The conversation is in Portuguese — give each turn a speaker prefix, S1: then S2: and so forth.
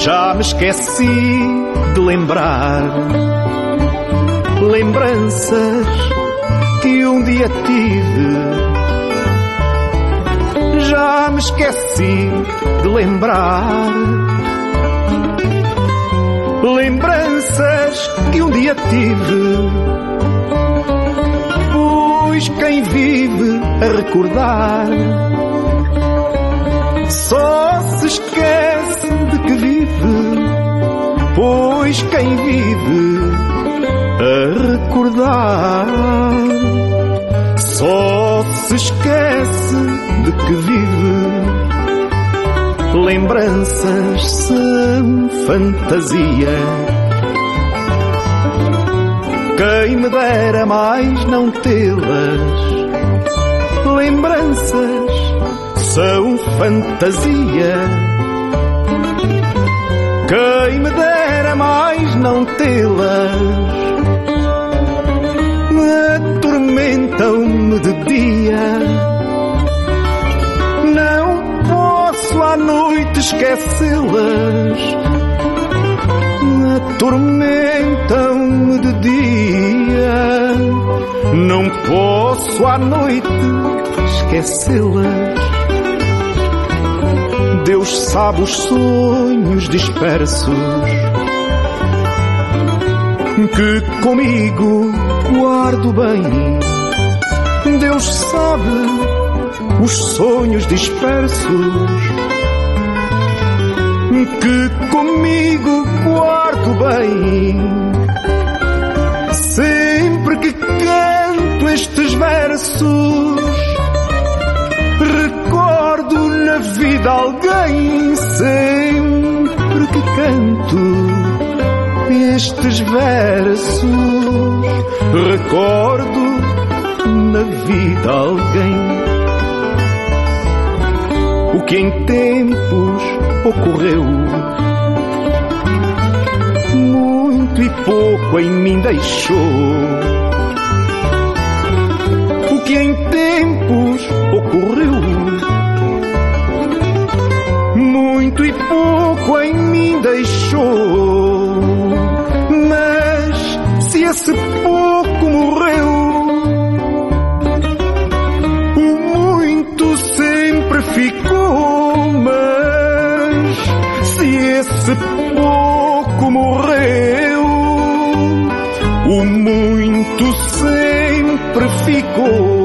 S1: Já me esqueci de lembrar lembranças que um dia tive. Já me esqueci de lembrar lembranças que um dia tive. Pois quem vive a recordar só se esquece de que vive. Pois quem vive a recordar só se esquece de que vive. Lembranças são fantasia. Quem me dera mais não tê-las. Lembranças são fantasia. Quem me dera mais não tê-las. Atormentam-me de dia. Não posso à noite esquecê-las. Atormentam-me de dia. Não posso à noite esquecê-las. Deus sabe os sonhos dispersos que comigo guardo bem. Deus sabe os sonhos dispersos que comigo guardo bem. Sempre que canto estes versos, recordo na vida alguém. Sempre que canto estes versos, recordo na vida alguém. O que em tempos ocorreu, muito e pouco em mim deixou. O que em tempos ocorreu, muito e pouco em mim deixou. Mas se esse pouco morreu, o muito sempre ficou. Mas se esse pouco morreu, o muito sempre ficou.